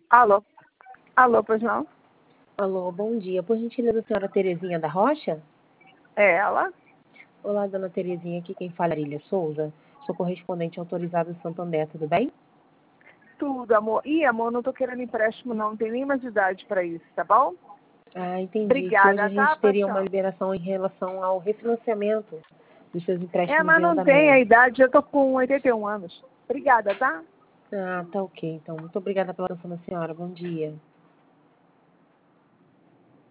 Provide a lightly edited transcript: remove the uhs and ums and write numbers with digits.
Alô? Alô, pois não? Alô, bom dia. Por gentileza, a senhora Terezinha da Rocha? É ela? Olá, dona Terezinha. Aqui quem fala é Marília Souza. Sou correspondente autorizada do Santander, tudo bem? Tudo, amor. Ih, amor, não tô querendo empréstimo, não. Não tem nem mais idade pra isso, tá bom? Ah, entendi. Que hoje Obrigada, a tá, gente teria uma paixão? liberação em relação ao refinanciamento dos seus É, empréstimos mas em não tem a andamento. idade, eu tô com 81 anos. Obrigada, tá? Ah, tá ok. Então, muito obrigada pela atenção da senhora. Bom dia.